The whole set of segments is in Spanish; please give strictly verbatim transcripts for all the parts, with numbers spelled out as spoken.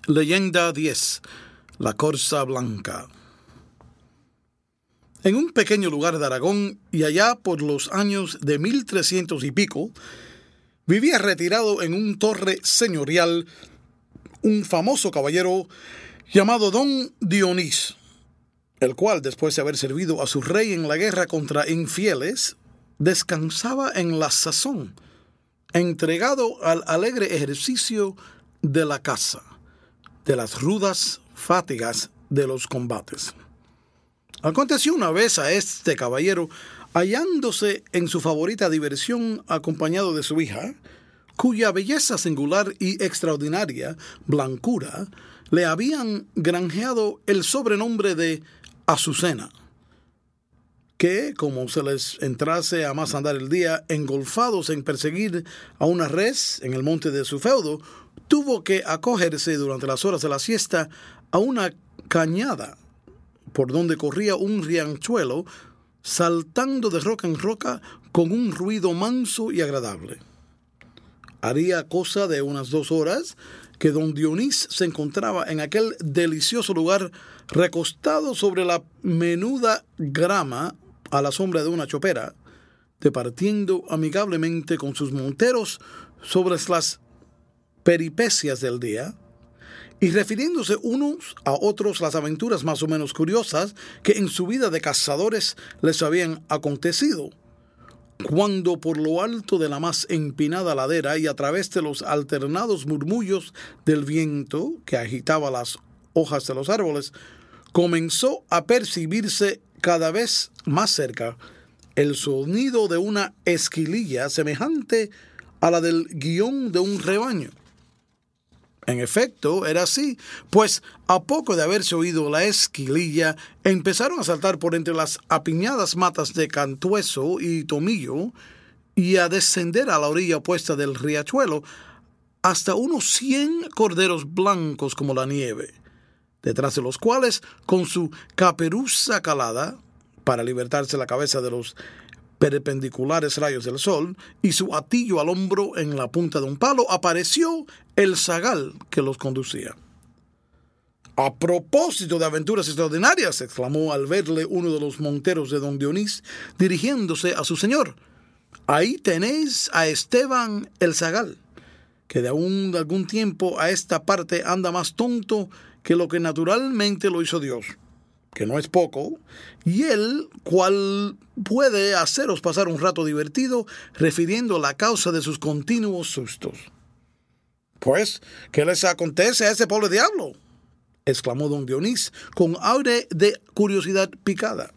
Leyenda diez. La Corza Blanca. En un pequeño lugar de Aragón, y allá por los años de mil trescientos y pico, vivía retirado en un torre señorial un famoso caballero llamado Don Dionís, el cual, después de haber servido a su rey en la guerra contra infieles, descansaba en la sazón, entregado al alegre ejercicio de la caza, de las rudas fatigas de los combates. Aconteció una vez a este caballero, hallándose en su favorita diversión acompañado de su hija, cuya belleza singular y extraordinaria blancura le habían granjeado el sobrenombre de Azucena, que, como se les entrase a más andar el día, engolfados en perseguir a una res en el monte de su feudo, tuvo que acogerse durante las horas de la siesta a una cañada por donde corría un riachuelo, saltando de roca en roca con un ruido manso y agradable. Haría cosa de unas dos horas que don Dionís se encontraba en aquel delicioso lugar, recostado sobre la menuda grama a la sombra de una chopera, departiendo amigablemente con sus monteros sobre las peripecias del día, y refiriéndose unos a otros las aventuras más o menos curiosas que en su vida de cazadores les habían acontecido, cuando por lo alto de la más empinada ladera y a través de los alternados murmullos del viento que agitaba las hojas de los árboles, comenzó a percibirse cada vez más cerca el sonido de una esquililla semejante a la del guión de un rebaño. En efecto, era así, pues a poco de haberse oído la esquililla, empezaron a saltar por entre las apiñadas matas de cantueso y tomillo y a descender a la orilla opuesta del riachuelo hasta unos cien corderos blancos como la nieve, detrás de los cuales, con su caperuza calada, para libertarse la cabeza de los perpendiculares rayos del sol, y su atillo al hombro en la punta de un palo, apareció el zagal que los conducía. «A propósito de aventuras extraordinarias», exclamó al verle uno de los monteros de don Dionís, dirigiéndose a su señor, «ahí tenéis a Esteban el zagal, que de aún de algún tiempo a esta parte anda más tonto que lo que naturalmente lo hizo Dios, que no es poco, y él, cual puede haceros pasar un rato divertido, refiriendo la causa de sus continuos sustos». «Pues, ¿qué les acontece a ese pobre diablo?», exclamó don Dionís con aire de curiosidad picada.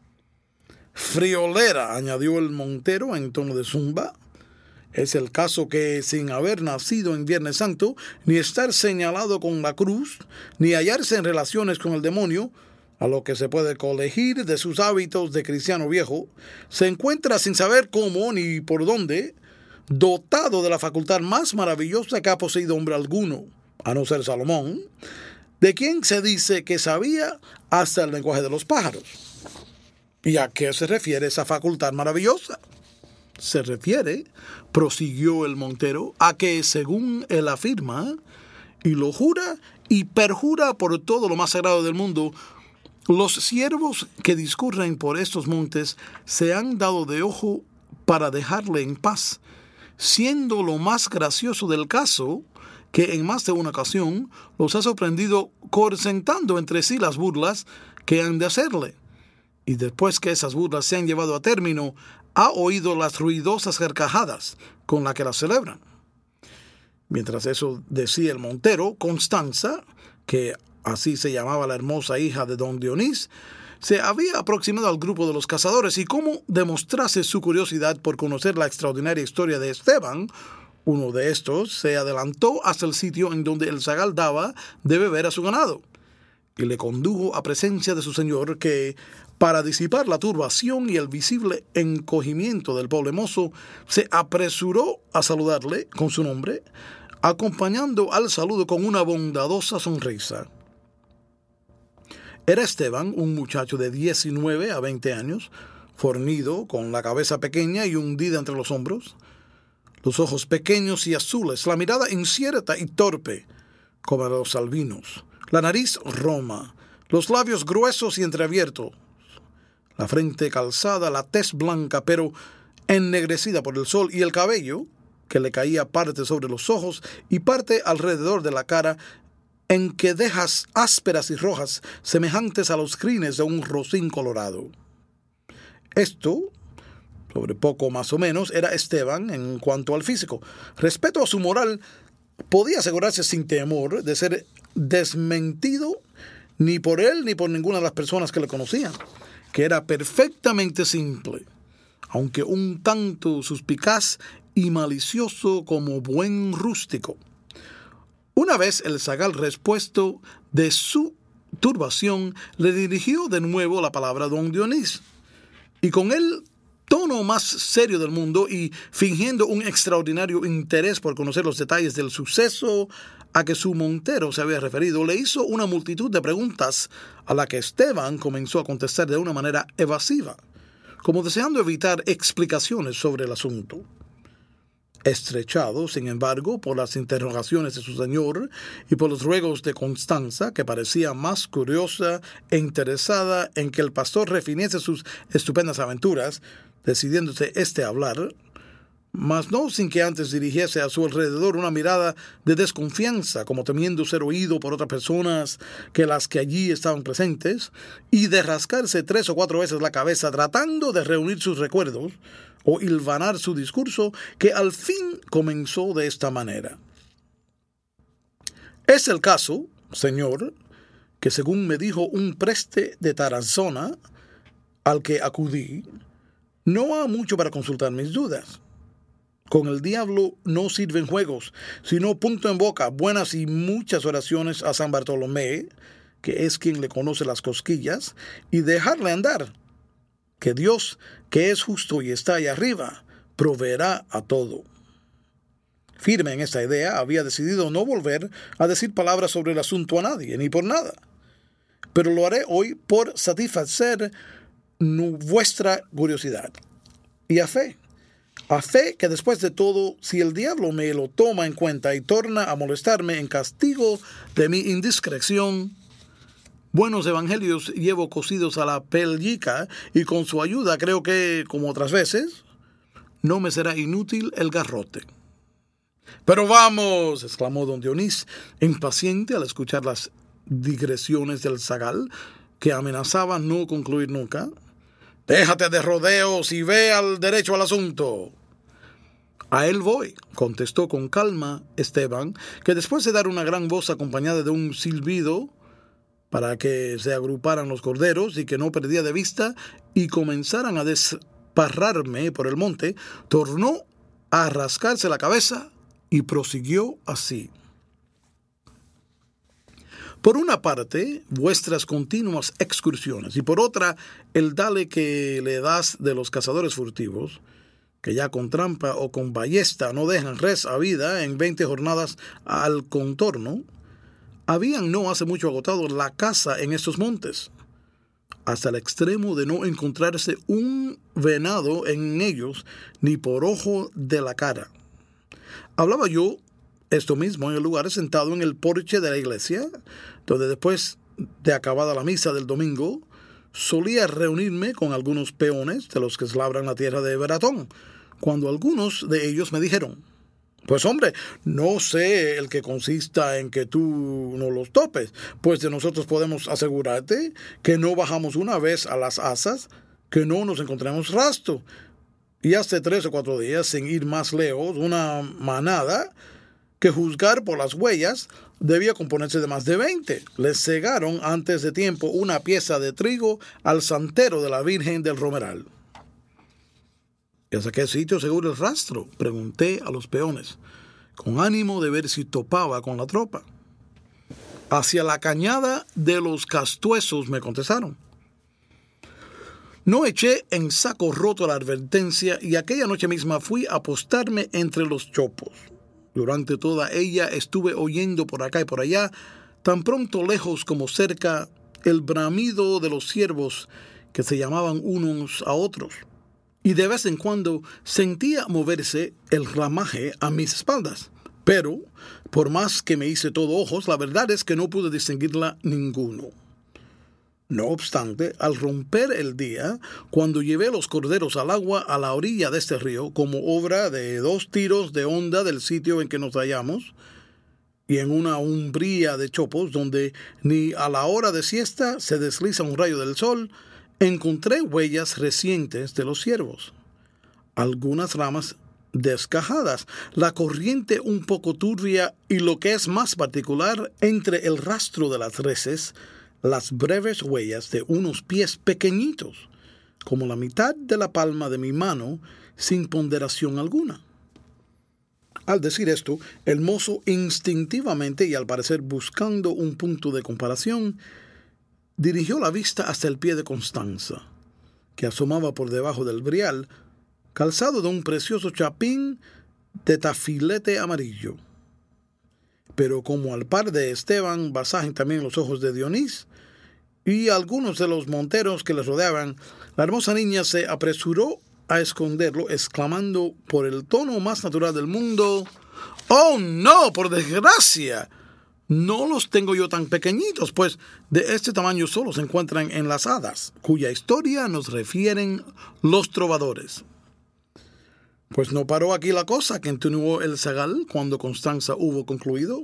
«Friolera», añadió el montero en tono de zumba, «es el caso que, sin haber nacido en Viernes Santo, ni estar señalado con la cruz, ni hallarse en relaciones con el demonio, a lo que se puede colegir de sus hábitos de cristiano viejo, se encuentra sin saber cómo ni por dónde, dotado de la facultad más maravillosa que ha poseído hombre alguno, a no ser Salomón, de quien se dice que sabía hasta el lenguaje de los pájaros». «¿Y a qué se refiere esa facultad maravillosa?». «Se refiere», prosiguió el montero, «a que, según él afirma, y lo jura y perjura por todo lo más sagrado del mundo, los ciervos que discurren por estos montes se han dado de ojo para dejarle en paz, siendo lo más gracioso del caso que en más de una ocasión los ha sorprendido corcentando entre sí las burlas que han de hacerle, y después que esas burlas se han llevado a término, ha oído las ruidosas carcajadas con las que las celebran». Mientras eso decía el montero, Constanza, que así se llamaba la hermosa hija de don Dionís, se había aproximado al grupo de los cazadores y, como demostrase su curiosidad por conocer la extraordinaria historia de Esteban, uno de estos se adelantó hasta el sitio en donde el zagal daba de beber a su ganado y le condujo a presencia de su señor, que, para disipar la turbación y el visible encogimiento del pobre mozo, se apresuró a saludarle con su nombre, acompañando al saludo con una bondadosa sonrisa. Era Esteban un muchacho de diecinueve a veinte años, fornido, con la cabeza pequeña y hundida entre los hombros, los ojos pequeños y azules, la mirada incierta y torpe, como los albinos, la nariz roma, los labios gruesos y entreabiertos, la frente calzada, la tez blanca pero ennegrecida por el sol y el cabello, que le caía parte sobre los ojos y parte alrededor de la cara, en quedejas ásperas y rojas semejantes a los crines de un rocín colorado. Esto, sobre poco más o menos, era Esteban en cuanto al físico. Respecto a su moral, podía asegurarse sin temor de ser desmentido ni por él ni por ninguna de las personas que le conocían, que era perfectamente simple, aunque un tanto suspicaz y malicioso como buen rústico. Una vez el zagal, respuesto de su turbación, le dirigió de nuevo la palabra a don Dionís, y con el tono más serio del mundo y fingiendo un extraordinario interés por conocer los detalles del suceso a que su montero se había referido, le hizo una multitud de preguntas a la que Esteban comenzó a contestar de una manera evasiva, como deseando evitar explicaciones sobre el asunto. Estrechado, sin embargo, por las interrogaciones de su señor y por los ruegos de Constanza, que parecía más curiosa e interesada en que el pastor refiriese sus estupendas aventuras, decidiéndose éste a hablar, mas no sin que antes dirigiese a su alrededor una mirada de desconfianza, como temiendo ser oído por otras personas que las que allí estaban presentes, y de rascarse tres o cuatro veces la cabeza tratando de reunir sus recuerdos o hilvanar su discurso, que al fin comenzó de esta manera. Es el caso, señor, que según me dijo un preste de Tarazona, al que acudí, no ha mucho para consultar mis dudas. Con el diablo no sirven juegos, sino punto en boca, buenas y muchas oraciones a San Bartolomé, que es quien le conoce las cosquillas, y dejarle andar, que Dios, que es justo y está allá arriba, proveerá a todo. Firme en esta idea, había decidido no volver a decir palabras sobre el asunto a nadie, ni por nada. Pero lo haré hoy por satisfacer vuestra curiosidad. Y a fe, a fe que después de todo, si el diablo me lo toma en cuenta y torna a molestarme en castigo de mi indiscreción, buenos evangelios llevo cosidos a la pellica y con su ayuda creo que, como otras veces, no me será inútil el garrote. Pero vamos, exclamó don Dionís, impaciente al escuchar las digresiones del zagal, que amenazaba no concluir nunca. Déjate de rodeos y ve al derecho al asunto. A él voy, contestó con calma Esteban, que después de dar una gran voz acompañada de un silbido para que se agruparan los corderos y que no perdía de vista y comenzaran a desparrarme por el monte, tornó a rascarse la cabeza y prosiguió así. Por una parte, vuestras continuas excursiones, y por otra, el dale que le das de los cazadores furtivos, que ya con trampa o con ballesta no dejan res a vida en veinte jornadas al contorno, habían no hace mucho agotado la caza en estos montes, hasta el extremo de no encontrarse un venado en ellos ni por ojo de la cara. Hablaba yo esto mismo en el lugar sentado en el porche de la iglesia, donde después de acabada la misa del domingo, solía reunirme con algunos peones de los que labran la tierra de Beratón, cuando algunos de ellos me dijeron: pues hombre, no sé el que consista en que tú no los topes, pues de nosotros podemos asegurarte que no bajamos una vez a las asas, que no nos encontremos rastro. Y hace tres o cuatro días, sin ir más lejos, una manada, que juzgar por las huellas, debía componerse de más de veinte. Les cegaron antes de tiempo una pieza de trigo al santero de la Virgen del Romeral. ¿Y hasta qué sitio seguro el rastro?, pregunté a los peones, con ánimo de ver si topaba con la tropa. Hacia la cañada de los Castuesos, me contestaron. No eché en saco roto la advertencia y aquella noche misma fui a apostarme entre los chopos. Durante toda ella estuve oyendo por acá y por allá, tan pronto lejos como cerca, el bramido de los ciervos que se llamaban unos a otros. Y de vez en cuando sentía moverse el ramaje a mis espaldas, Pero, por más que me hice todo ojos, la verdad es que no pude distinguirla ninguno. No obstante, al romper el día, cuando llevé los corderos al agua a la orilla de este río, como obra de dos tiros de honda del sitio en que nos hallamos, y en una umbría de chopos donde ni a la hora de siesta se desliza un rayo del sol, encontré huellas recientes de los ciervos. Algunas ramas descajadas, la corriente un poco turbia y, lo que es más particular, entre el rastro de las reses, las breves huellas de unos pies pequeñitos, como la mitad de la palma de mi mano, sin ponderación alguna. Al decir esto, el mozo instintivamente y al parecer buscando un punto de comparación, dirigió la vista hasta el pie de Constanza, que asomaba por debajo del brial, calzado de un precioso chapín de tafilete amarillo. Pero como al par de Esteban basajen también los ojos de Dionís y algunos de los monteros que les rodeaban, la hermosa niña se apresuró a esconderlo, exclamando por el tono más natural del mundo: ¡Oh, no, por desgracia! No los tengo yo tan pequeñitos, pues de este tamaño solo se encuentran en las hadas, cuya historia nos refieren los trovadores. Pues no paró aquí la cosa, continuó el zagal cuando Constanza hubo concluido.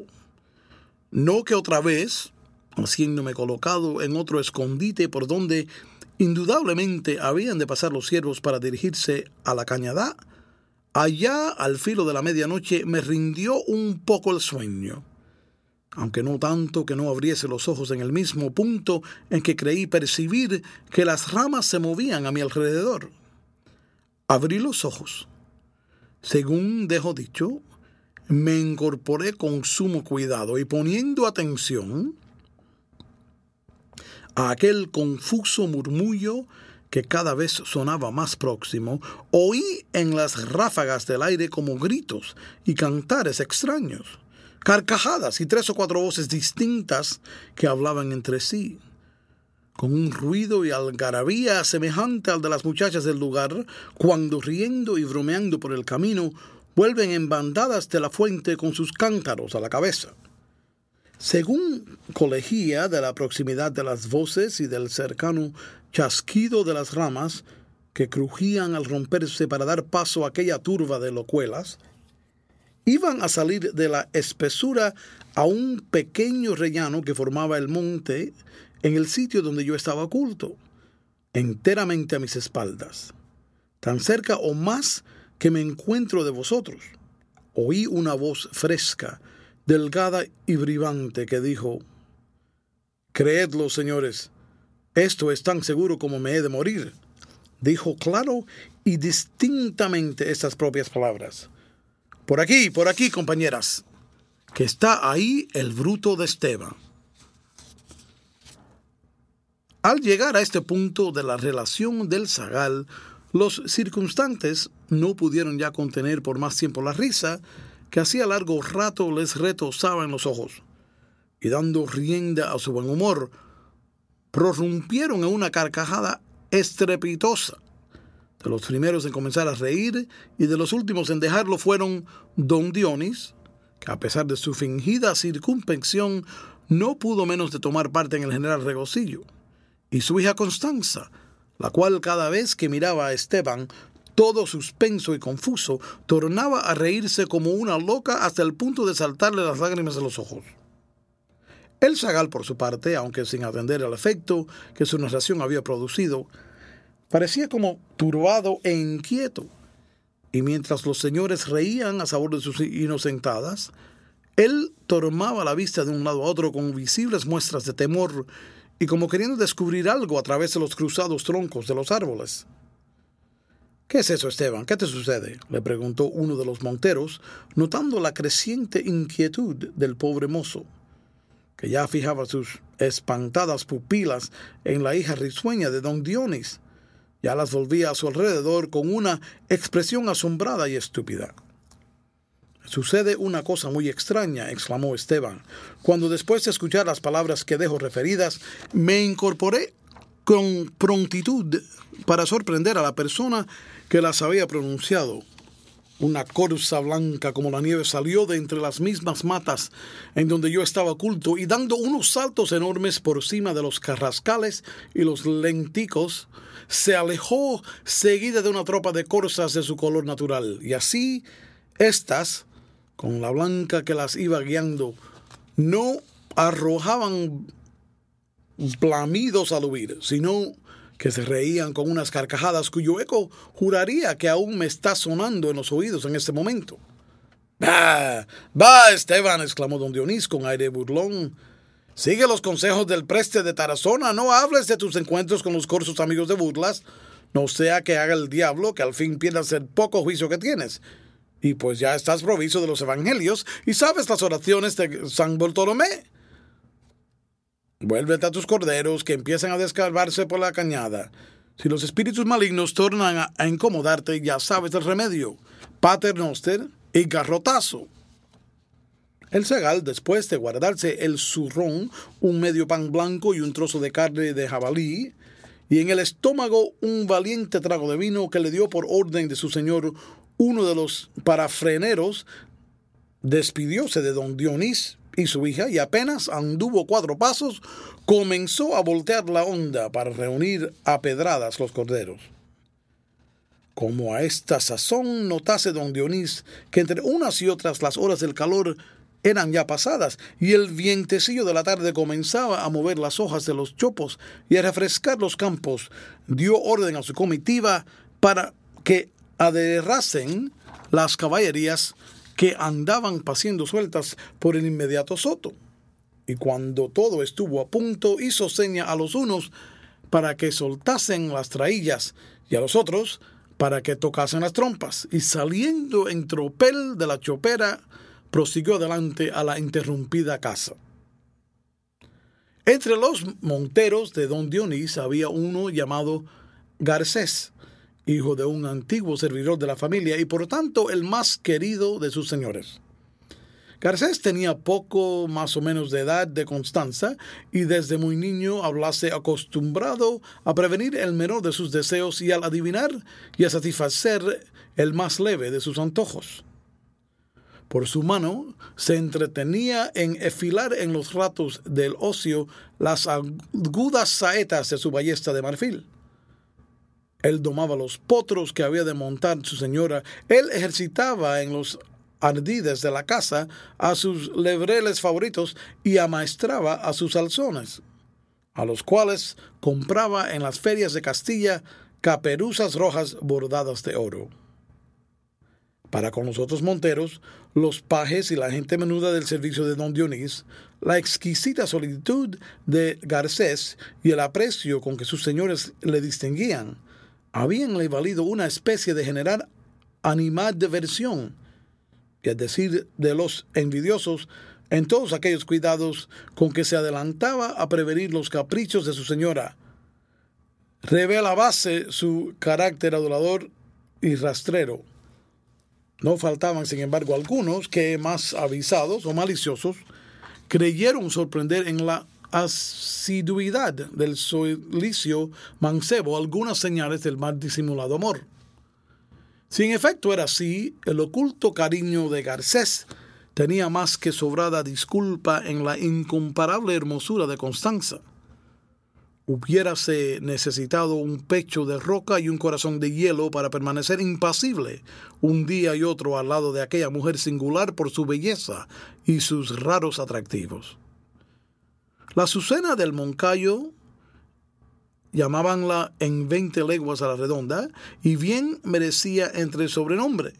No que otra vez, haciéndome colocado en otro escondite por donde indudablemente habían de pasar los ciervos para dirigirse a la cañada, allá al filo de la medianoche me rindió un poco el sueño, aunque no tanto que no abriese los ojos en el mismo punto en que creí percibir que las ramas se movían a mi alrededor. Abrí los ojos. Según dejo dicho, me incorporé con sumo cuidado y poniendo atención a aquel confuso murmullo que cada vez sonaba más próximo, oí en las ráfagas del aire como gritos y cantares extraños, carcajadas y tres o cuatro voces distintas que hablaban entre sí, con un ruido y algarabía semejante al de las muchachas del lugar, cuando riendo y bromeando por el camino, vuelven en bandadas de la fuente con sus cántaros a la cabeza. Según colegía de la proximidad de las voces y del cercano chasquido de las ramas que crujían al romperse para dar paso a aquella turba de locuelas, iban a salir de la espesura a un pequeño rellano que formaba el monte en el sitio donde yo estaba oculto, enteramente a mis espaldas, tan cerca o más que me encuentro de vosotros. Oí una voz fresca, delgada y bribante que dijo: «Creedlo, señores, esto es tan seguro como me he de morir». Dijo claro y distintamente estas propias palabras: «Por aquí, por aquí, compañeras, que está ahí el bruto de Esteban». Al llegar a este punto de la relación del zagal, los circunstantes no pudieron ya contener por más tiempo la risa, que hacía largo rato les retozaba en los ojos, y dando rienda a su buen humor, prorrumpieron en una carcajada estrepitosa. De los primeros en comenzar a reír y de los últimos en dejarlo fueron don Dionís, que a pesar de su fingida circunspección no pudo menos de tomar parte en el general regocijo, y su hija Constanza, la cual cada vez que miraba a Esteban, todo suspenso y confuso, tornaba a reírse como una loca hasta el punto de saltarle las lágrimas de los ojos. El zagal, por su parte, aunque sin atender al efecto que su narración había producido, parecía como turbado e inquieto, y mientras los señores reían a sabor de sus inocentadas, él tornaba la vista de un lado a otro con visibles muestras de temor y como queriendo descubrir algo a través de los cruzados troncos de los árboles. «¿Qué es eso, Esteban? ¿Qué te sucede?», le preguntó uno de los monteros, notando la creciente inquietud del pobre mozo, que ya fijaba sus espantadas pupilas en la hija risueña de don Dionís. Ya las volvía a su alrededor con una expresión asombrada y estúpida. «Sucede una cosa muy extraña», exclamó Esteban, cuando después de escuchar las palabras que dejo referidas, me incorporé con prontitud para sorprender a la persona que las había pronunciado. Una corza blanca como la nieve salió de entre las mismas matas en donde yo estaba oculto y dando unos saltos enormes por cima de los carrascales y los lenticos, se alejó seguida de una tropa de corzas de su color natural. Y así, estas, con la blanca que las iba guiando, no arrojaban bramidos al huir, sino que se reían con unas carcajadas cuyo eco juraría que aún me está sonando en los oídos en este momento. «¡Bah! ¡Bah, Esteban!», exclamó don Dionís con aire burlón. «Sigue los consejos del preste de Tarazona, no hables de tus encuentros con los corzos amigos de burlas, no sea que haga el diablo que al fin pierdas el poco juicio que tienes. Y pues ya estás provisto de los evangelios y sabes las oraciones de San Bartolomé. Vuélvete a tus corderos que empiezan a descarvarse por la cañada. Si los espíritus malignos tornan a, a incomodarte, ya sabes el remedio: Pater Noster y garrotazo». El zagal, después de guardarse el zurrón, un medio pan blanco y un trozo de carne de jabalí, y en el estómago un valiente trago de vino que le dio por orden de su señor uno de los parafreneros, despidióse de don Dionís y su hija, y apenas anduvo cuatro pasos, comenzó a voltear la honda para reunir a pedradas los corderos. Como a esta sazón notase don Dionís que entre unas y otras las horas del calor eran ya pasadas, y el vientecillo de la tarde comenzaba a mover las hojas de los chopos y a refrescar los campos, dio orden a su comitiva para que aderrasen las caballerías que andaban paseando sueltas por el inmediato soto. Y cuando todo estuvo a punto, hizo seña a los unos para que soltasen las traillas y a los otros para que tocasen las trompas. Y saliendo en tropel de la chopera, prosiguió adelante a la interrumpida casa. Entre los monteros de don Dionís había uno llamado Garcés, hijo de un antiguo servidor de la familia y por tanto el más querido de sus señores. Garcés tenía poco más o menos de edad de Constanza y desde muy niño hablase acostumbrado a prevenir el menor de sus deseos y al adivinar y a satisfacer el más leve de sus antojos. Por su mano se entretenía en enfilar en los ratos del ocio las agudas saetas de su ballesta de marfil. Él domaba los potros que había de montar su señora. Él ejercitaba en los ardides de la casa a sus lebreles favoritos y amaestraba a sus alzones, a los cuales compraba en las ferias de Castilla caperuzas rojas bordadas de oro. Para con los otros monteros, los pajes y la gente menuda del servicio de don Dionís, la exquisita solicitud de Garcés y el aprecio con que sus señores le distinguían, habíanle valido una especie de general animadversión, y es decir, de los envidiosos, en todos aquellos cuidados con que se adelantaba a prevenir los caprichos de su señora. Revelábase su carácter adulador y rastrero. No faltaban, sin embargo, algunos que, más avisados o maliciosos, creyeron sorprender en la asiduidad del solicio mancebo algunas señales del mal disimulado amor. Si en efecto era así, el oculto cariño de Garcés tenía más que sobrada disculpa en la incomparable hermosura de Constanza. Hubiérase necesitado un pecho de roca y un corazón de hielo para permanecer impasible un día y otro al lado de aquella mujer singular por su belleza y sus raros atractivos. La Azucena del Moncayo, llamábanla en veinte leguas a la redonda, y bien merecía entre sobrenombre,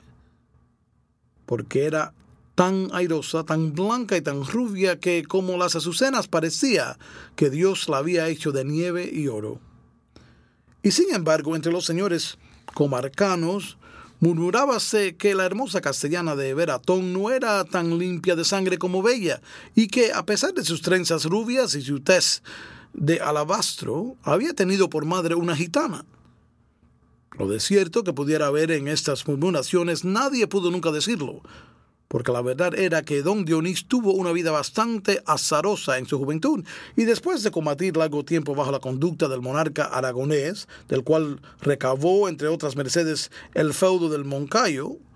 porque era tan airosa, tan blanca y tan rubia que, como las azucenas, parecía que Dios la había hecho de nieve y oro. Y sin embargo, entre los señores comarcanos, murmurábase que la hermosa castellana de Veratón no era tan limpia de sangre como bella, y que, a pesar de sus trenzas rubias y su tez de alabastro, había tenido por madre una gitana. Lo de cierto que pudiera haber en estas murmuraciones nadie pudo nunca decirlo, porque la verdad era que don Dionís tuvo una vida bastante azarosa en su juventud, y después de combatir largo tiempo bajo la conducta del monarca aragonés, del cual recabó, entre otras mercedes, el feudo del Moncayo,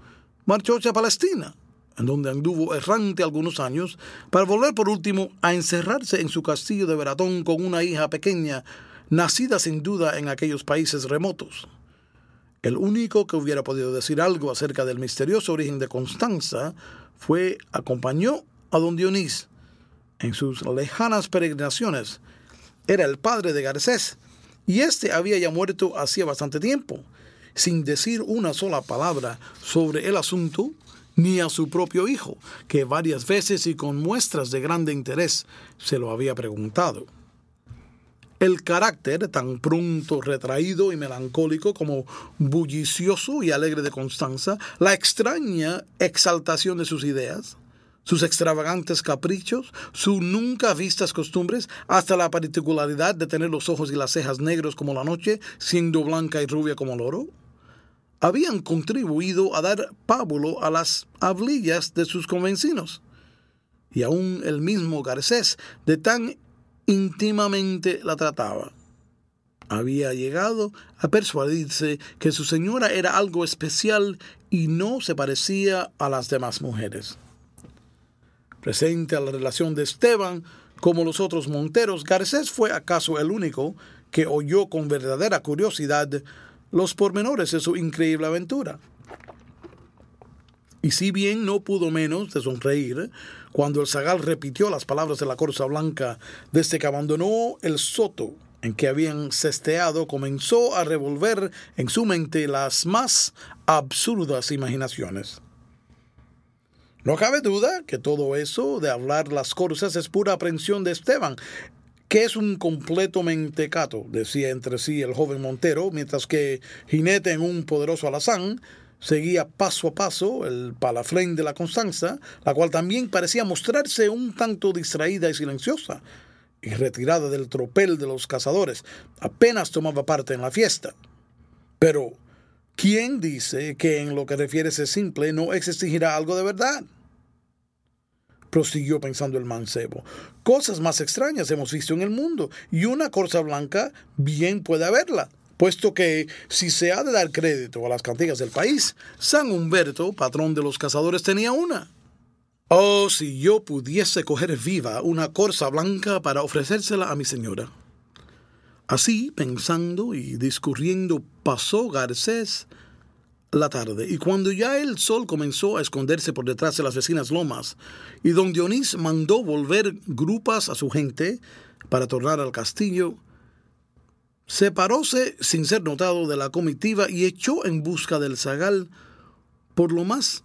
marchó hacia Palestina, en donde anduvo errante algunos años, para volver por último a encerrarse en su castillo de Veratón con una hija pequeña, nacida sin duda en aquellos países remotos. El único que hubiera podido decir algo acerca del misterioso origen de Constanza fue acompañó a don Dionís en sus lejanas peregrinaciones. Era el padre de Garcés, y éste había ya muerto hacía bastante tiempo, sin decir una sola palabra sobre el asunto, ni a su propio hijo, que varias veces y con muestras de grande interés se lo había preguntado. El carácter, tan pronto retraído y melancólico como bullicioso y alegre de Constanza, la extraña exaltación de sus ideas, sus extravagantes caprichos, sus nunca vistas costumbres, hasta la particularidad de tener los ojos y las cejas negros como la noche, siendo blanca y rubia como el oro, habían contribuido a dar pábulo a las hablillas de sus convencinos. Y aún el mismo Garcés, de tan íntimamente la trataba, había llegado a persuadirse que su señora era algo especial y no se parecía a las demás mujeres. Presente a la relación de Esteban, como los otros monteros, Garcés fue acaso el único que oyó con verdadera curiosidad los pormenores de su increíble aventura. Y si bien no pudo menos de sonreír cuando el zagal repitió las palabras de la Corza Blanca, desde que abandonó el soto en que habían cesteado, comenzó a revolver en su mente las más absurdas imaginaciones. No cabe duda que todo eso de hablar las corzas es pura aprensión de Esteban, que es un completo mentecato, decía entre sí el joven montero, mientras que, jinete en un poderoso alazán, seguía paso a paso el palafrén de la Constanza, la cual también parecía mostrarse un tanto distraída y silenciosa, y retirada del tropel de los cazadores, apenas tomaba parte en la fiesta. Pero, ¿quién dice que en lo que refiere ese simple no exigirá algo de verdad? Prosiguió pensando el mancebo. Cosas más extrañas hemos visto en el mundo, y una corza blanca bien puede haberla, puesto que, si se ha de dar crédito a las cantigas del país, San Humberto, patrón de los cazadores, tenía una. Oh, si yo pudiese coger viva una corza blanca para ofrecérsela a mi señora. Así, pensando y discurriendo, pasó Garcés la tarde, y cuando ya el sol comenzó a esconderse por detrás de las vecinas lomas, y don Dionís mandó volver grupas a su gente para tornar al castillo, separóse sin ser notado de la comitiva y echó en busca del zagal por lo más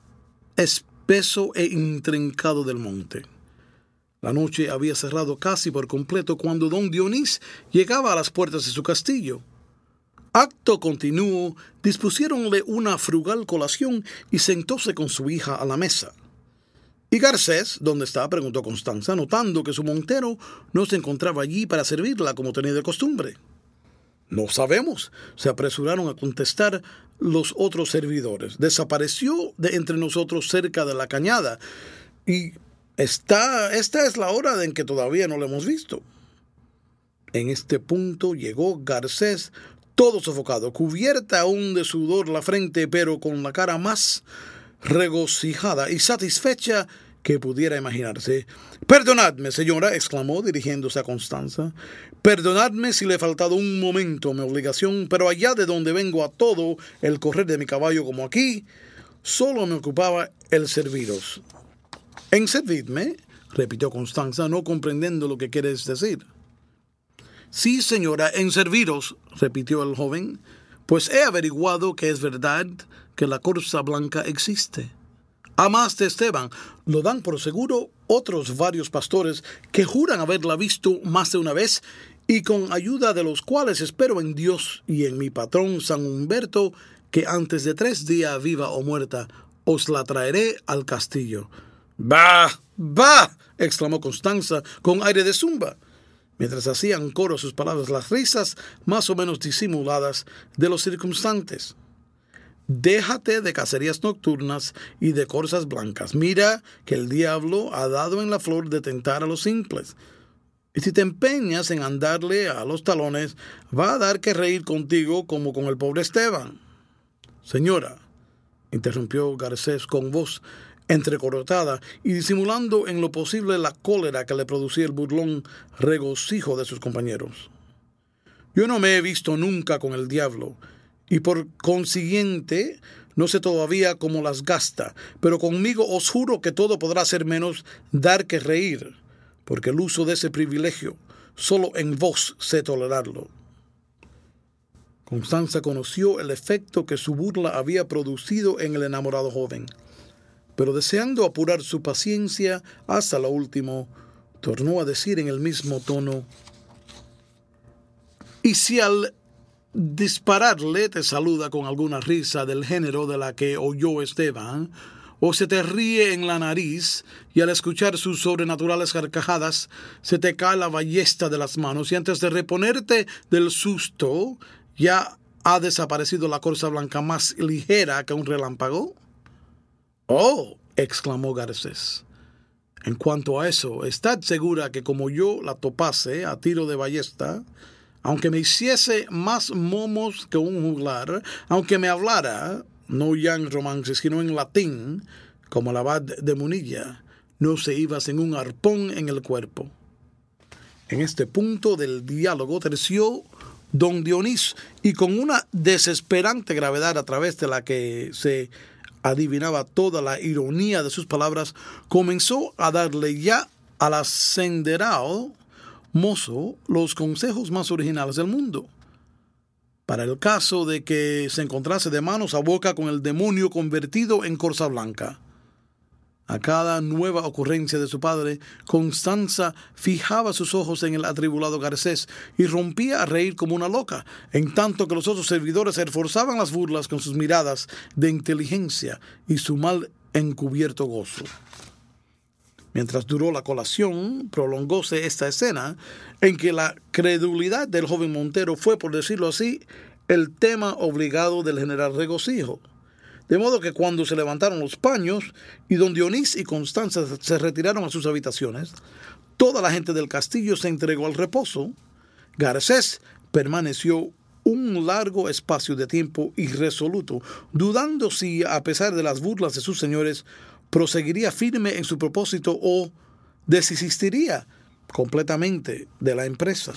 espeso e intrincado del monte. La noche había cerrado casi por completo cuando don Dionís llegaba a las puertas de su castillo. Acto continuo, dispusiéronle una frugal colación y sentóse con su hija a la mesa. ¿Y Garcés dónde está?, preguntó Constanza, notando que su montero no se encontraba allí para servirla como tenía de costumbre. No sabemos, se apresuraron a contestar los otros servidores. Desapareció de entre nosotros cerca de la cañada, y está, esta es la hora en que todavía no la hemos visto. En este punto llegó Garcés, todo sofocado, cubierta aún de sudor la frente, pero con la cara más regocijada y satisfecha que pudiera imaginarse. «Perdonadme, señora», exclamó dirigiéndose a Constanza. «Perdonadme si le he faltado un momento a mi obligación, pero allá de donde vengo a todo el correr de mi caballo como aquí, solo me ocupaba el serviros». «¿En servidme?», repitió Constanza, no comprendiendo lo que quieres decir. «Sí, señora, en serviros», repitió el joven, «pues he averiguado que es verdad que la Corza Blanca existe. A más de Esteban, lo dan por seguro otros varios pastores que juran haberla visto más de una vez, y con ayuda de los cuales espero en Dios y en mi patrón San Humberto que antes de tres días, viva o muerta, os la traeré al castillo». «¡Bah! ¡Bah!», exclamó Constanza con aire de zumba, mientras hacían coro sus palabras las risas más o menos disimuladas de los circunstantes. «Déjate de cacerías nocturnas y de corzas blancas. Mira que el diablo ha dado en la flor de tentar a los simples. Y si te empeñas en andarle a los talones, va a dar que reír contigo como con el pobre Esteban. Señora, interrumpió Garcés con voz entrecortada y disimulando en lo posible la cólera que le producía el burlón regocijo de sus compañeros. Yo no me he visto nunca con el diablo, y por consiguiente no sé todavía cómo las gasta, pero conmigo os juro que todo podrá ser menos dar que reír, porque el uso de ese privilegio solo en vos sé tolerarlo. Constanza conoció el efecto que su burla había producido en el enamorado joven, pero deseando apurar su paciencia hasta lo último, tornó a decir en el mismo tono: «Y si al dispararle te saluda con alguna risa del género de la que oyó Esteban, o se te ríe en la nariz y al escuchar sus sobrenaturales carcajadas se te cae la ballesta de las manos y antes de reponerte del susto ya ha desaparecido la corza blanca más ligera que un relámpago?» «Oh», exclamó Garcés, «en cuanto a eso, estad segura que como yo la topase a tiro de ballesta, aunque me hiciese más momos que un juglar, aunque me hablara, no ya en romances, sino en latín, como el abad de Munilla, no se iba sin un arpón en el cuerpo». En este punto del diálogo terció don Dionís, y con una desesperante gravedad a través de la que se adivinaba toda la ironía de sus palabras, comenzó a darle ya al asenderao mozo los consejos más originales del mundo, para el caso de que se encontrase de manos a boca con el demonio convertido en corza blanca. A cada nueva ocurrencia de su padre, Constanza fijaba sus ojos en el atribulado Garcés y rompía a reír como una loca, en tanto que los otros servidores esforzaban las burlas con sus miradas de inteligencia y su mal encubierto gozo. Mientras duró la colación, prolongóse esta escena en que la credulidad del joven Montero fue, por decirlo así, el tema obligado del general Regocijo. De modo que cuando se levantaron los paños y don Dionís y Constanza se retiraron a sus habitaciones, toda la gente del castillo se entregó al reposo. Garcés permaneció un largo espacio de tiempo irresoluto, dudando si, a pesar de las burlas de sus señores, proseguiría firme en su propósito o desistiría completamente de la empresa.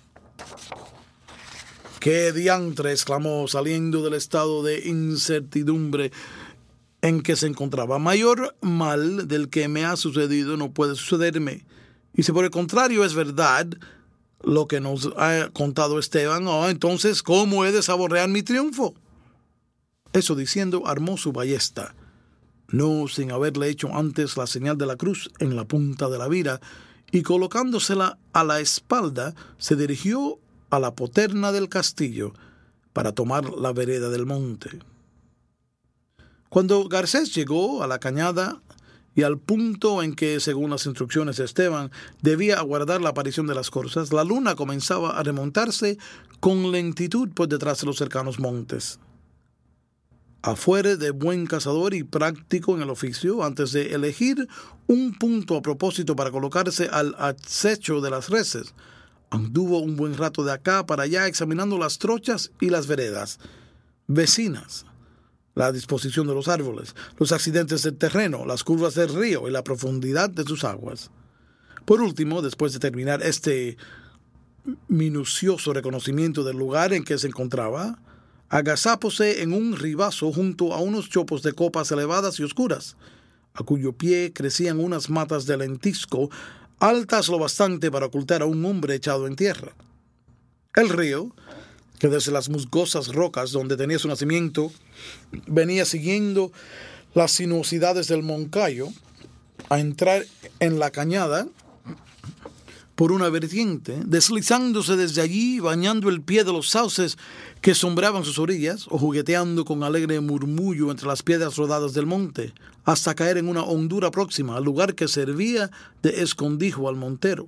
«¡Qué diantre!», exclamó, saliendo del estado de incertidumbre en que se encontraba. «Mayor mal del que me ha sucedido no puede sucederme. Y si por el contrario es verdad lo que nos ha contado Esteban, oh, entonces, ¿cómo he de saborear mi triunfo?». Eso diciendo, armó su ballesta, no sin haberle hecho antes la señal de la cruz en la punta de la vira, y colocándosela a la espalda, se dirigió a la poterna del castillo para tomar la vereda del monte. Cuando Garcés llegó a la cañada y al punto en que, según las instrucciones de Esteban, debía aguardar la aparición de las corzas, la luna comenzaba a remontarse con lentitud por detrás de los cercanos montes. Afuera de buen cazador y práctico en el oficio, antes de elegir un punto a propósito para colocarse al acecho de las reses, anduvo un buen rato de acá para allá examinando las trochas y las veredas vecinas, la disposición de los árboles, los accidentes del terreno, las curvas del río y la profundidad de sus aguas. Por último, después de terminar este minucioso reconocimiento del lugar en que se encontraba, agazápose en un ribazo junto a unos chopos de copas elevadas y oscuras, a cuyo pie crecían unas matas de lentisco altas lo bastante para ocultar a un hombre echado en tierra. El río, que desde las musgosas rocas donde tenía su nacimiento venía siguiendo las sinuosidades del Moncayo, a entrar en la cañada por una vertiente, deslizándose desde allí, bañando el pie de los sauces que sombreaban sus orillas, o jugueteando con alegre murmullo entre las piedras rodadas del monte, hasta caer en una hondura próxima al lugar que servía de escondrijo al montero.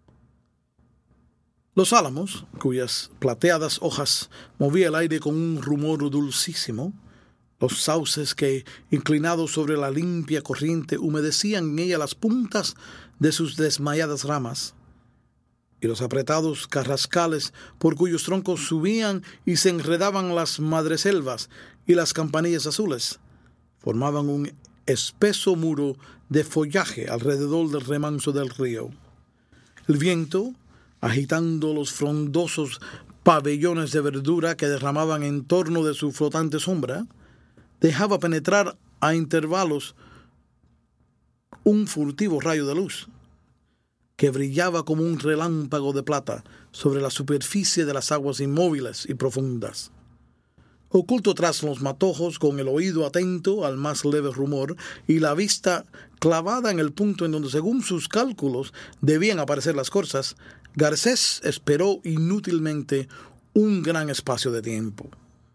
Los álamos, cuyas plateadas hojas movía el aire con un rumor dulcísimo, los sauces que, inclinados sobre la limpia corriente, humedecían en ella las puntas de sus desmayadas ramas, y los apretados carrascales por cuyos troncos subían y se enredaban las madreselvas y las campanillas azules, formaban un espeso muro de follaje alrededor del remanso del río. El viento, agitando los frondosos pabellones de verdura que derramaban en torno de su flotante sombra, dejaba penetrar a intervalos un furtivo rayo de luz que brillaba como un relámpago de plata sobre la superficie de las aguas inmóviles y profundas. Oculto tras los matojos, con el oído atento al más leve rumor y la vista clavada en el punto en donde, según sus cálculos, debían aparecer las corzas, Garcés esperó inútilmente un gran espacio de tiempo.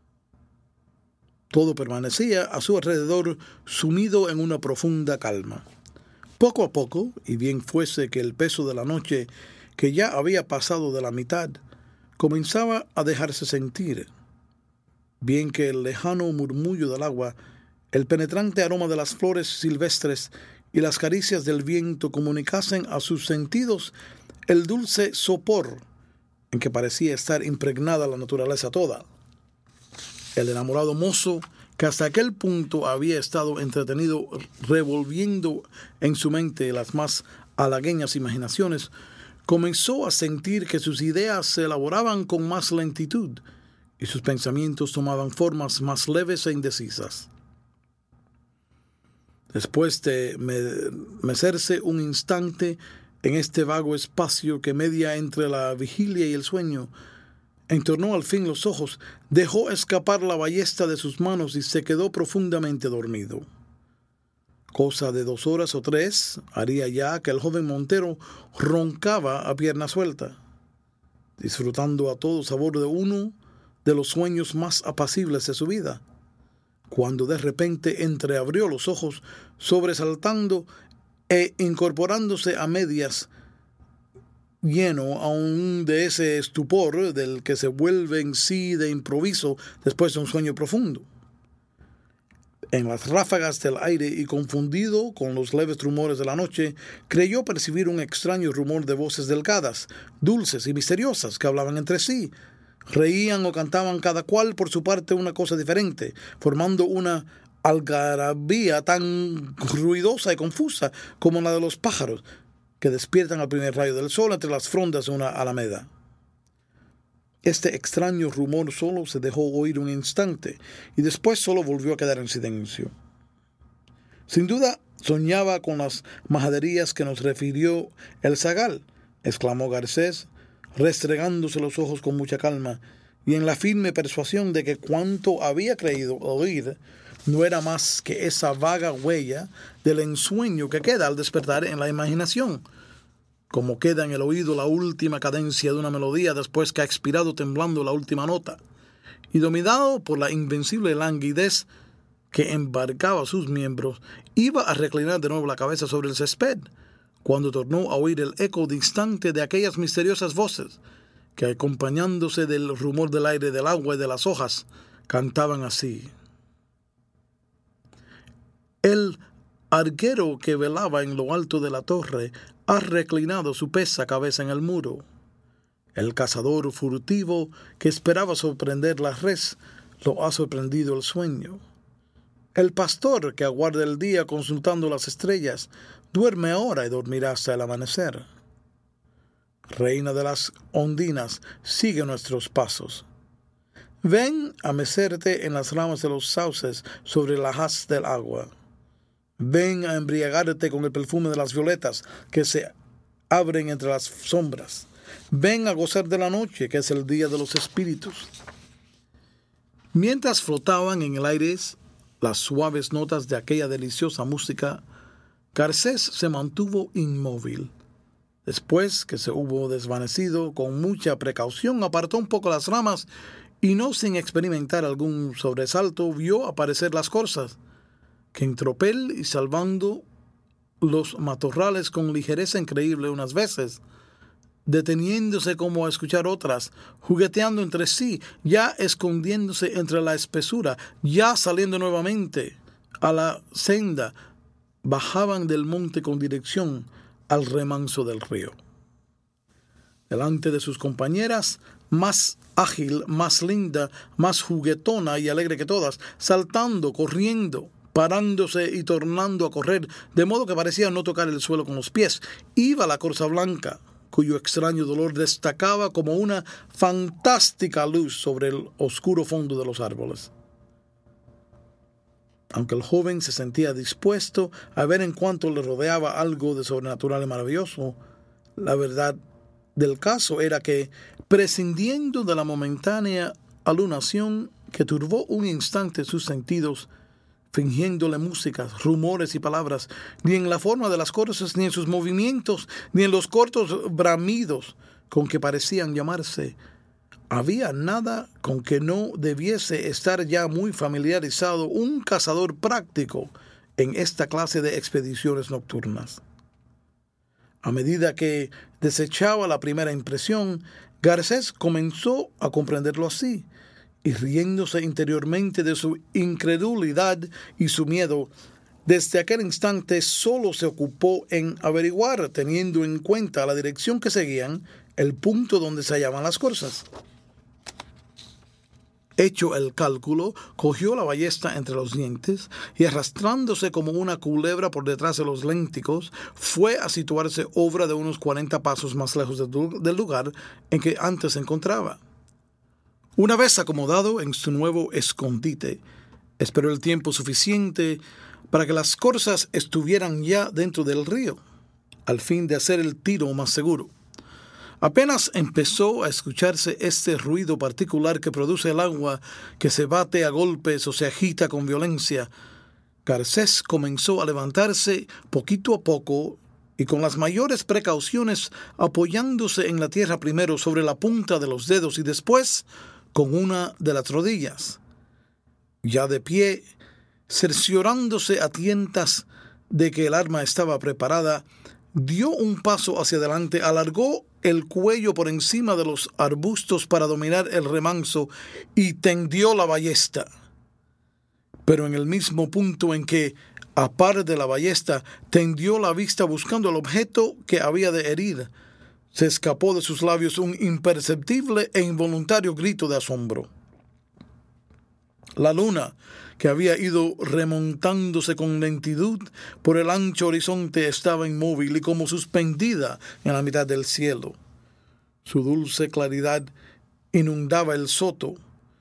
Todo permanecía a su alrededor sumido en una profunda calma. Poco a poco, y bien fuese que el peso de la noche, que ya había pasado de la mitad, comenzaba a dejarse sentir, bien que el lejano murmullo del agua, el penetrante aroma de las flores silvestres y las caricias del viento comunicasen a sus sentidos el dulce sopor en que parecía estar impregnada la naturaleza toda. El enamorado mozo, que hasta aquel punto había estado entretenido revolviendo en su mente las más halagueñas imaginaciones, comenzó a sentir que sus ideas se elaboraban con más lentitud y sus pensamientos tomaban formas más leves e indecisas. Después de mecerse un instante en este vago espacio que media entre la vigilia y el sueño, entornó al fin los ojos, dejó escapar la ballesta de sus manos y se quedó profundamente dormido. Cosa de dos horas o tres haría ya que el joven Montero roncaba a pierna suelta, disfrutando a todo sabor de uno de los sueños más apacibles de su vida, cuando de repente entreabrió los ojos, sobresaltando e incorporándose a medias, lleno aún de ese estupor del que se vuelve en sí de improviso después de un sueño profundo. En las ráfagas del aire y confundido con los leves rumores de la noche, creyó percibir un extraño rumor de voces delgadas, dulces y misteriosas que hablaban entre sí. Reían o cantaban cada cual por su parte una cosa diferente, formando una algarabía tan ruidosa y confusa como la de los pájaros que despiertan al primer rayo del sol entre las frondas de una alameda. Este extraño rumor solo se dejó oír un instante y después solo volvió a quedar en silencio. Sin duda soñaba con las majaderías que nos refirió el zagal, exclamó Garcés, restregándose los ojos con mucha calma y en la firme persuasión de que cuanto había creído oír no era más que esa vaga huella del ensueño que queda al despertar en la imaginación, como queda en el oído la última cadencia de una melodía después que ha expirado temblando la última nota, y dominado por la invencible languidez que embargaba sus miembros, iba a reclinar de nuevo la cabeza sobre el césped, cuando tornó a oír el eco distante de aquellas misteriosas voces que, acompañándose del rumor del aire, del agua y de las hojas, cantaban así: el arquero que velaba en lo alto de la torre ha reclinado su pesa cabeza en el muro. El cazador furtivo que esperaba sorprender la res lo ha sorprendido el sueño. El pastor que aguarda el día consultando las estrellas duerme ahora y dormirá hasta el amanecer. Reina de las ondinas, sigue nuestros pasos. Ven a mecerte en las ramas de los sauces sobre la haz del agua. Ven a embriagarte con el perfume de las violetas que se abren entre las sombras. Ven a gozar de la noche, que es el día de los espíritus. Mientras flotaban en el aire las suaves notas de aquella deliciosa música, Garcés se mantuvo inmóvil. Después que se hubo desvanecido, con mucha precaución apartó un poco las ramas y no sin experimentar algún sobresalto vio aparecer las corzas, que en tropel y salvando los matorrales con ligereza increíble unas veces, deteniéndose como a escuchar otras, jugueteando entre sí, ya escondiéndose entre la espesura, ya saliendo nuevamente a la senda, bajaban del monte con dirección al remanso del río. Delante de sus compañeras, más ágil, más linda, más juguetona y alegre que todas, saltando, corriendo, parándose y tornando a correr, de modo que parecía no tocar el suelo con los pies. Iba la corza blanca, cuyo extraño dolor destacaba como una fantástica luz sobre el oscuro fondo de los árboles. Aunque el joven se sentía dispuesto a ver en cuanto le rodeaba algo de sobrenatural y maravilloso, la verdad del caso era que, prescindiendo de la momentánea alunación que turbó un instante sus sentidos, fingiéndole músicas, rumores y palabras, ni en la forma de las cosas, ni en sus movimientos, ni en los cortos bramidos con que parecían llamarse, había nada con que no debiese estar ya muy familiarizado un cazador práctico en esta clase de expediciones nocturnas. A medida que desechaba la primera impresión, Garcés comenzó a comprenderlo así, y riéndose interiormente de su incredulidad y su miedo, desde aquel instante solo se ocupó en averiguar, teniendo en cuenta la dirección que seguían, el punto donde se hallaban las corzas. Hecho el cálculo, cogió la ballesta entre los dientes y, arrastrándose como una culebra por detrás de los léntigos, fue a situarse obra de unos cuarenta pasos más lejos del lugar en que antes se encontraba. Una vez acomodado en su nuevo escondite, esperó el tiempo suficiente para que las corzas estuvieran ya dentro del río, al fin de hacer el tiro más seguro. Apenas empezó a escucharse este ruido particular que produce el agua que se bate a golpes o se agita con violencia, Garcés comenzó a levantarse poquito a poco y con las mayores precauciones, apoyándose en la tierra primero sobre la punta de los dedos y después con una de las rodillas. Ya de pie, cerciorándose a tientas de que el arma estaba preparada, dio un paso hacia adelante, alargó el cuello por encima de los arbustos para dominar el remanso y tendió la ballesta. Pero en el mismo punto en que, a par de la ballesta, tendió la vista buscando el objeto que había de herir, se escapó de sus labios un imperceptible e involuntario grito de asombro. La luna, que había ido remontándose con lentitud por el ancho horizonte, estaba inmóvil y como suspendida en la mitad del cielo. Su dulce claridad inundaba el soto,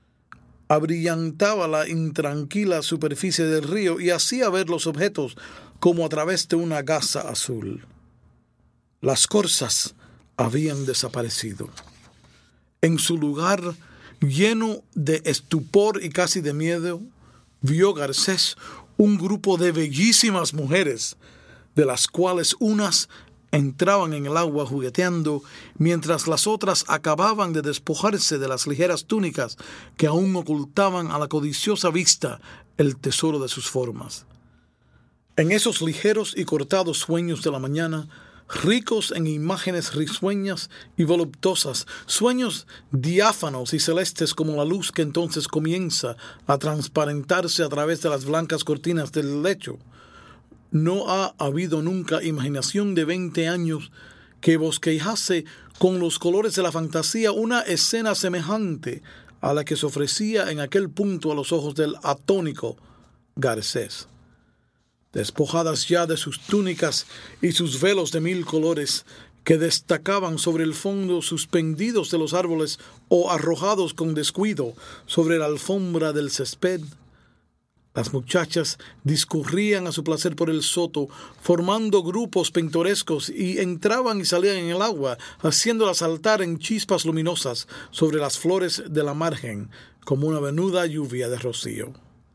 abrillantaba la intranquila superficie del río y hacía ver los objetos como a través de una gasa azul. Las corzas habían desaparecido. En su lugar, lleno de estupor y casi de miedo, vio Garcés un grupo de bellísimas mujeres, de las cuales unas entraban en el agua jugueteando, mientras las otras acababan de despojarse de las ligeras túnicas que aún ocultaban a la codiciosa vista el tesoro de sus formas. En esos ligeros y cortados sueños de la mañana, ricos en imágenes risueñas y voluptuosas, sueños diáfanos y celestes como la luz que entonces comienza a transparentarse a través de las blancas cortinas del lecho. No ha habido nunca imaginación de veinte años que bosquejase con los colores de la fantasía una escena semejante a la que se ofrecía en aquel punto a los ojos del atónico Garcés. Despojadas ya de sus túnicas y sus velos de mil colores que destacaban sobre el fondo suspendidos de los árboles o arrojados con descuido sobre la alfombra del césped, las muchachas discurrían a su placer por el soto, formando grupos pintorescos y entraban y salían en el agua, haciéndola saltar en chispas luminosas sobre las flores de la margen como una venuda lluvia de rocío.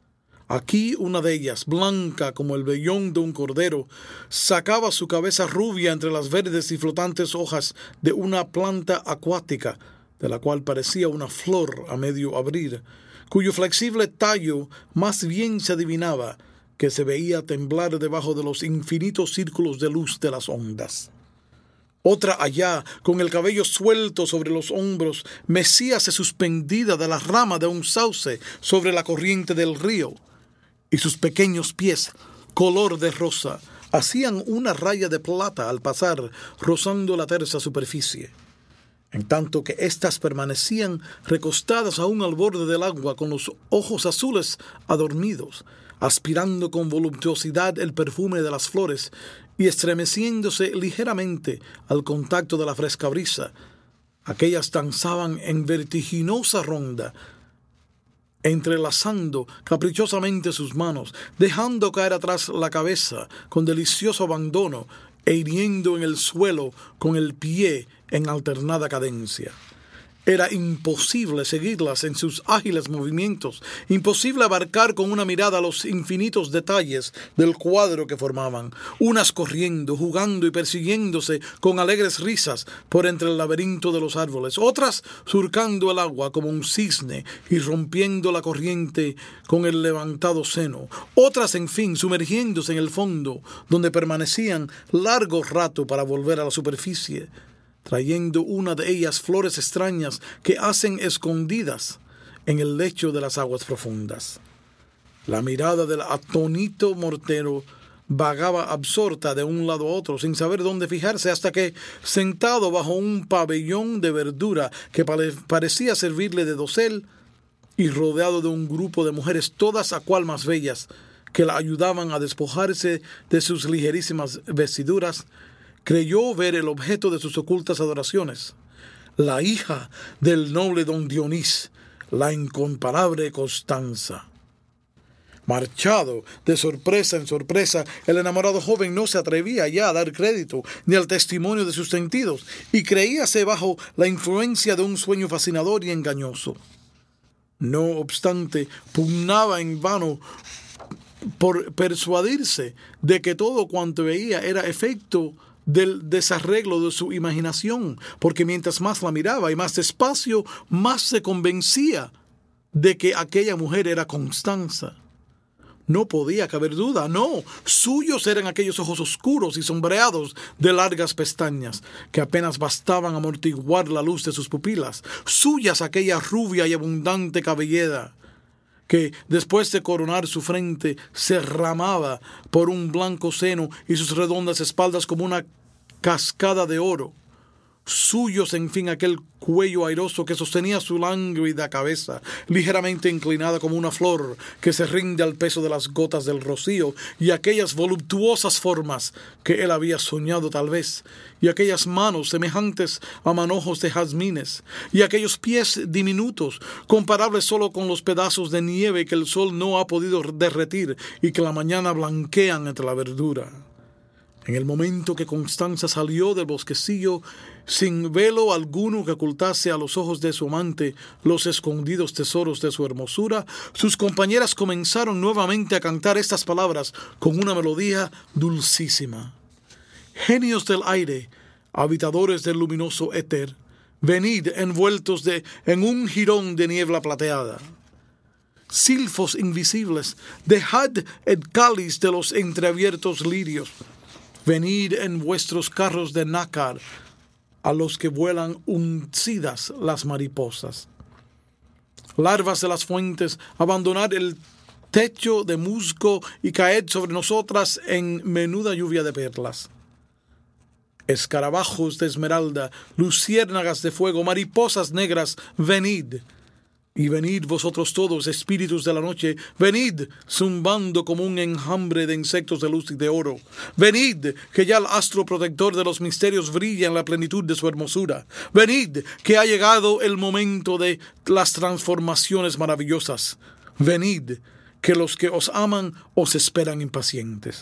Aquí una de ellas, blanca como el vellón de un cordero, sacaba su cabeza rubia entre las verdes y flotantes hojas de una planta acuática, de la cual parecía una flor a medio abrir, cuyo flexible tallo más bien se adivinaba que se veía temblar debajo de los infinitos círculos de luz de las ondas. Otra allá, con el cabello suelto sobre los hombros, mecíase suspendida de la rama de un sauce sobre la corriente del río, y sus pequeños pies, color de rosa, hacían una raya de plata al pasar, rozando la tersa superficie, en tanto que éstas permanecían recostadas aún al borde del agua con los ojos azules adormidos, aspirando con voluptuosidad el perfume de las flores y estremeciéndose ligeramente al contacto de la fresca brisa. Aquellas danzaban en vertiginosa ronda, entrelazando caprichosamente sus manos, dejando caer atrás la cabeza con delicioso abandono e hiriendo en el suelo con el pie en alternada cadencia. Era imposible seguirlas en sus ágiles movimientos, imposible abarcar con una mirada los infinitos detalles del cuadro que formaban, unas corriendo, jugando y persiguiéndose con alegres risas por entre el laberinto de los árboles, otras surcando el agua como un cisne y rompiendo la corriente con el levantado seno, otras, en fin, sumergiéndose en el fondo, donde permanecían largo rato para volver a la superficie, trayendo una de ellas flores extrañas que hacen escondidas en el lecho de las aguas profundas. La mirada del atónito mortero vagaba absorta de un lado a otro, sin saber dónde fijarse, hasta que, sentado bajo un pabellón de verdura que pare- parecía servirle de dosel, y rodeado de un grupo de mujeres todas a cual más bellas, que la ayudaban a despojarse de sus ligerísimas vestiduras, creyó ver el objeto de sus ocultas adoraciones, la hija del noble don Dionís, la incomparable Constanza. Marchado de sorpresa en sorpresa, el enamorado joven no se atrevía ya a dar crédito ni al testimonio de sus sentidos, y creíase bajo la influencia de un sueño fascinador y engañoso. No obstante, pugnaba en vano por persuadirse de que todo cuanto veía era efecto del desarreglo de su imaginación, porque mientras más la miraba y más despacio, más se convencía de que aquella mujer era Constanza. No podía caber duda, no, suyos eran aquellos ojos oscuros y sombreados de largas pestañas, que apenas bastaban a amortiguar la luz de sus pupilas, suyas aquella rubia y abundante cabellera, que, después de coronar su frente, se ramaba por un blanco seno y sus redondas espaldas como una cascada de oro. Suyos, en fin, aquel cuello airoso que sostenía su lánguida cabeza, ligeramente inclinada como una flor que se rinde al peso de las gotas del rocío, y aquellas voluptuosas formas que él había soñado tal vez, y aquellas manos semejantes a manojos de jazmines, y aquellos pies diminutos, comparables solo con los pedazos de nieve que el sol no ha podido derretir y que la mañana blanquean entre la verdura. En el momento que Constanza salió del bosquecillo, sin velo alguno que ocultase a los ojos de su amante los escondidos tesoros de su hermosura, sus compañeras comenzaron nuevamente a cantar estas palabras con una melodía dulcísima. Genios del aire, habitadores del luminoso éter, venid envueltos de, en un jirón de niebla plateada. Silfos invisibles, dejad el cáliz de los entreabiertos lirios. Venid en vuestros carros de nácar, a los que vuelan uncidas las mariposas. Larvas de las fuentes, abandonad el techo de musgo y caed sobre nosotras en menuda lluvia de perlas. Escarabajos de esmeralda, luciérnagas de fuego, mariposas negras, venid. Y venid vosotros todos, espíritus de la noche, venid, zumbando como un enjambre de insectos de luz y de oro. Venid, que ya el astro protector de los misterios brilla en la plenitud de su hermosura. Venid, que ha llegado el momento de las transformaciones maravillosas. Venid, que los que os aman os esperan impacientes.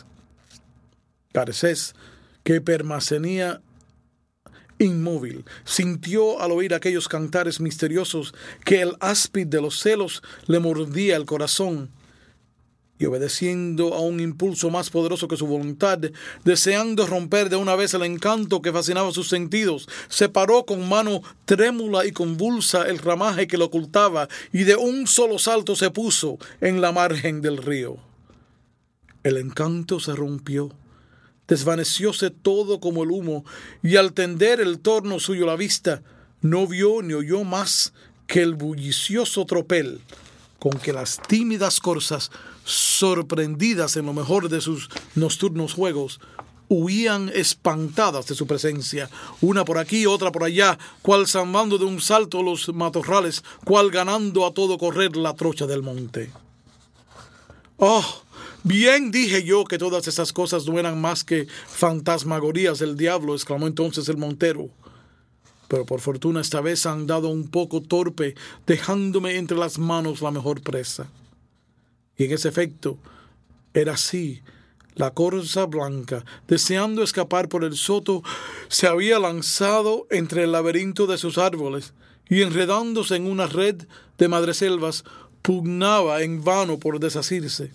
Garcés, que permanecía inmóvil, sintió al oír aquellos cantares misteriosos que el áspid de los celos le mordía el corazón, y obedeciendo a un impulso más poderoso que su voluntad, deseando romper de una vez el encanto que fascinaba sus sentidos, separó con mano trémula y convulsa el ramaje que lo ocultaba, y de un solo salto se puso en la margen del río. El encanto se rompió, desvanecióse todo como el humo, y al tender el torno suyo la vista, no vio ni oyó más que el bullicioso tropel con que las tímidas corzas, sorprendidas en lo mejor de sus nocturnos juegos, huían espantadas de su presencia, una por aquí, otra por allá, cual zambando de un salto los matorrales, cual ganando a todo correr la trocha del monte. ¡Oh! Bien dije yo que todas esas cosas no eran más que fantasmagorías del diablo, exclamó entonces el montero. Pero por fortuna esta vez han dado un poco torpe, dejándome entre las manos la mejor presa. Y en ese efecto, era así. La corza blanca, deseando escapar por el soto, se había lanzado entre el laberinto de sus árboles y, enredándose en una red de madreselvas, pugnaba en vano por desasirse.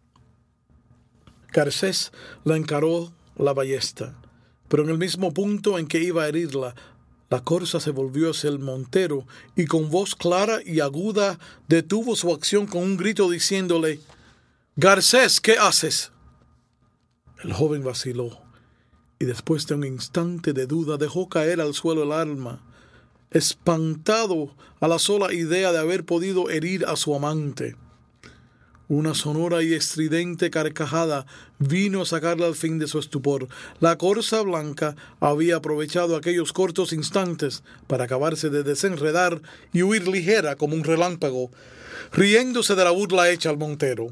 Garcés la encaró la ballesta, pero en el mismo punto en que iba a herirla, la corza se volvió hacia el montero y con voz clara y aguda detuvo su acción con un grito diciéndole: «Garcés, ¿qué haces?». El joven vaciló y después de un instante de duda dejó caer al suelo el arma, espantado a la sola idea de haber podido herir a su amante. Una sonora y estridente carcajada vino a sacarle al fin de su estupor. La corza blanca había aprovechado aquellos cortos instantes para acabarse de desenredar y huir ligera como un relámpago, riéndose de la burla hecha al montero.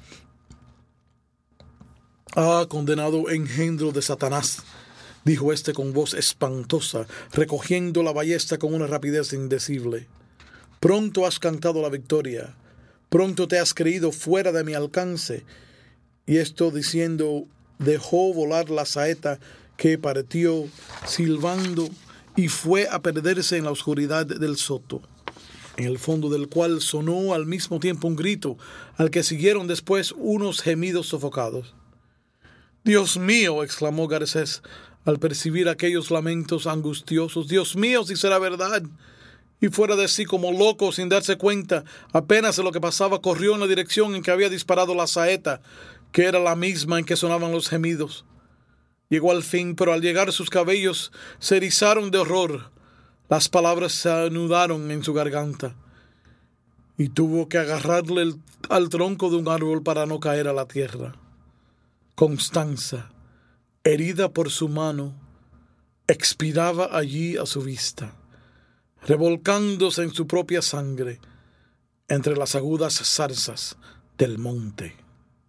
«Ah, condenado engendro de Satanás», dijo éste con voz espantosa, recogiendo la ballesta con una rapidez indecible. «Pronto has cantado la victoria. Pronto te has creído fuera de mi alcance». Y esto diciendo, dejó volar la saeta que partió silbando y fue a perderse en la oscuridad del soto, en el fondo del cual sonó al mismo tiempo un grito, al que siguieron después unos gemidos sofocados. «Dios mío», exclamó Garcés al percibir aquellos lamentos angustiosos, «Dios mío, si será verdad». Y fuera de sí como loco, sin darse cuenta apenas de lo que pasaba, corrió en la dirección en que había disparado la saeta, que era la misma en que sonaban los gemidos. Llegó al fin, pero al llegar sus cabellos se erizaron de horror. Las palabras se anudaron en su garganta y tuvo que agarrarle el, al tronco de un árbol para no caer a la tierra. Constanza, herida por su mano, expiraba allí a su vista, revolcándose en su propia sangre entre las agudas zarzas del monte.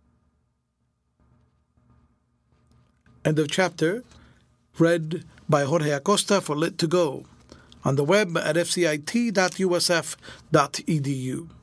End of chapter, read by Jorge Acosta for Lit to Go, on the web at f c i t dot u s f dot e d u.